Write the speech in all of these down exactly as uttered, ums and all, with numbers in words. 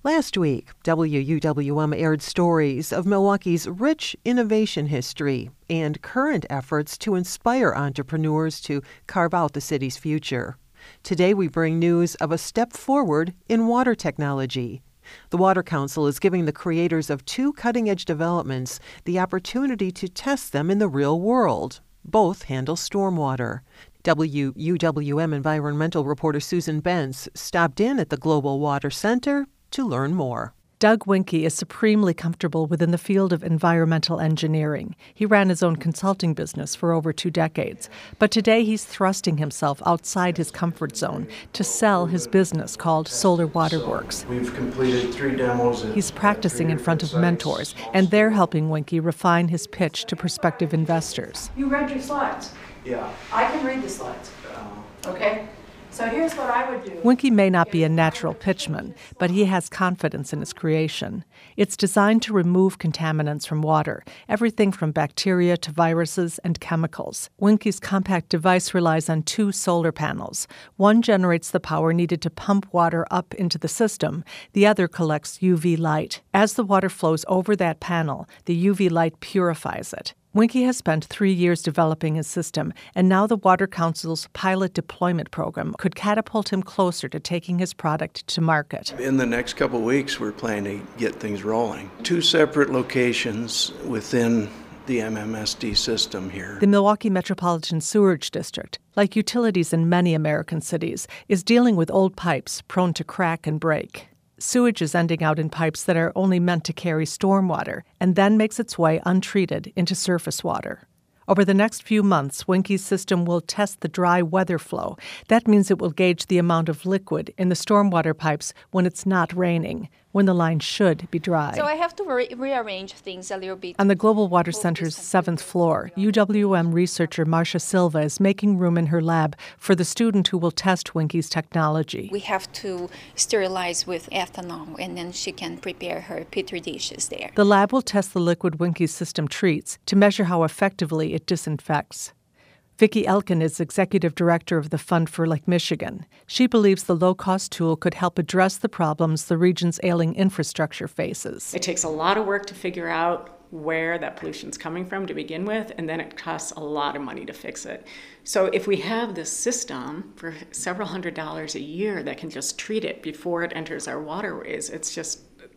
Last week, W U W M aired stories of Milwaukee's rich innovation history and current efforts to inspire entrepreneurs to carve out the city's future. Today, we bring news of a step forward in water technology. The Water Council is giving the creators of two cutting-edge developments the opportunity to test them in the real world. Both handle stormwater. W U W M environmental reporter Susan Bentz stopped in at the Global Water Center to learn more. Doug Winke is supremely comfortable within the field of environmental engineering. He ran his own consulting business for over two decades. But today he's thrusting himself outside his comfort zone to sell his business called Solar Water Works. We've completed three demos. He's practicing in front of mentors, and they're helping Winke refine his pitch to prospective investors. You read your slides. Yeah. I can read the slides. Okay? So here's what I would do. Winke may not be a natural pitchman, but he has confidence in his creation. It's designed to remove contaminants from water, everything from bacteria to viruses and chemicals. Winke's compact device relies on two solar panels. One generates the power needed to pump water up into the system. The other collects U V light. As the water flows over that panel, the U V light purifies it. Winke has spent three years developing his system, and now the Water Council's pilot deployment program could catapult him closer to taking his product to market. In the next couple of weeks, we're planning to get things rolling. Two separate locations within the M M S D system here. The Milwaukee Metropolitan Sewerage District, like utilities in many American cities, is dealing with old pipes prone to crack and break. Sewage is ending out in pipes that are only meant to carry stormwater and then makes its way untreated into surface water. Over the next few months, Winke's system will test the dry weather flow. That means it will gauge the amount of liquid in the stormwater pipes when it's not raining, when the line should be dry. So I have to re- rearrange things a little bit. On the Global Water Center's seventh floor, U W M researcher Marcia Silva is making room in her lab for the student who will test Winke's technology. We have to sterilize with ethanol, and then she can prepare her petri dishes there. The lab will test the liquid Winke's system treats to measure how effectively it disinfects. Vicki Elkin is executive director of the Fund for Lake Michigan. She believes the low-cost tool could help address the problems the region's ailing infrastructure faces. It takes a lot of work to figure out where that pollution's coming from to begin with, and then it costs a lot of money to fix it. So if we have this system for several hundred dollars a year that can just treat it before it enters our waterways, it's just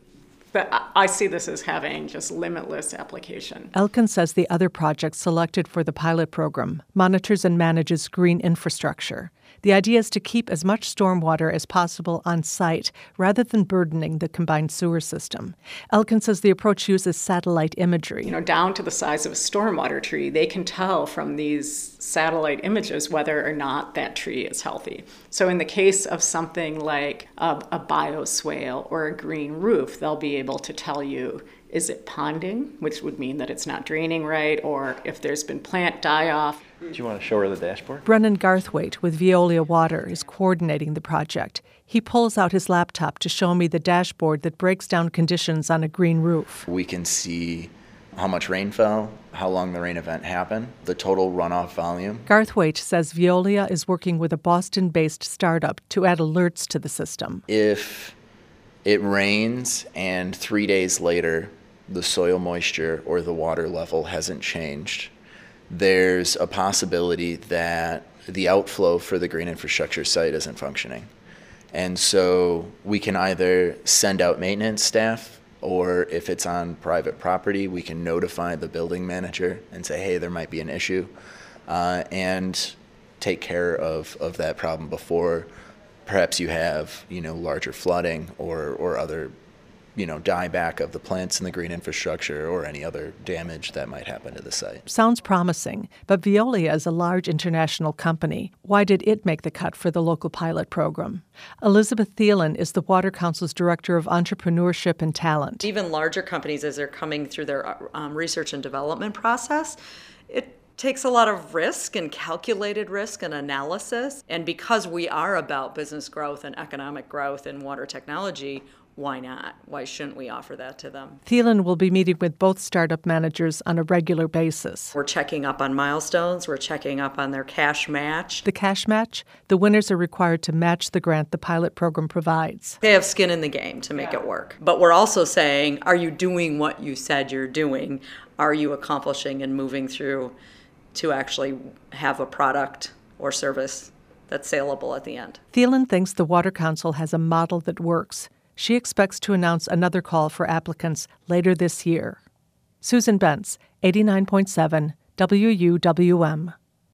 But I see this as having just limitless application. Elkin says the other project selected for the pilot program monitors and manages green infrastructure. The idea is to keep as much stormwater as possible on site rather than burdening the combined sewer system. Elkin says the approach uses satellite imagery. You know, down to the size of a stormwater tree, they can tell from these satellite images whether or not that tree is healthy. So in the case of something like a, a bioswale or a green roof, they'll be able to tell you, is it ponding, which would mean that it's not draining right, or if there's been plant die-off. Do you want to show her the dashboard? Brennan Garthwaite with Veolia Water is coordinating the project. He pulls out his laptop to show me the dashboard that breaks down conditions on a green roof. We can see how much rain fell, how long the rain event happened, the total runoff volume. Garthwaite says Veolia is working with a Boston-based startup to add alerts to the system. If it rains and three days later the soil moisture or the water level hasn't changed, there's a possibility that the outflow for the green infrastructure site isn't functioning. And so we can either send out maintenance staff, or if it's on private property, we can notify the building manager and say, hey, there might be an issue, uh, and take care of, of that problem before perhaps you have, you know, larger flooding or, or other, you know, dieback of the plants in the green infrastructure or any other damage that might happen to the site. Sounds promising, but Veolia is a large international company. Why did it make the cut for the local pilot program? Elizabeth Thielen is the Water Council's Director of Entrepreneurship and Talent. Even larger companies, as they're coming through their um, research and development process, it takes a lot of risk and calculated risk and analysis. And because we are about business growth and economic growth in water technology, why not? Why shouldn't we offer that to them? Thielen will be meeting with both startup managers on a regular basis. We're checking up on milestones. We're checking up on their cash match. The cash match, the winners are required to match the grant the pilot program provides. They have skin in the game to make yeah. it work. But we're also saying, are you doing what you said you're doing? Are you accomplishing and moving through to actually have a product or service that's saleable at the end? Thielen thinks the Water Council has a model that works. She expects to announce another call for applicants later this year. Susan Bentz, eighty-nine point seven W U W M.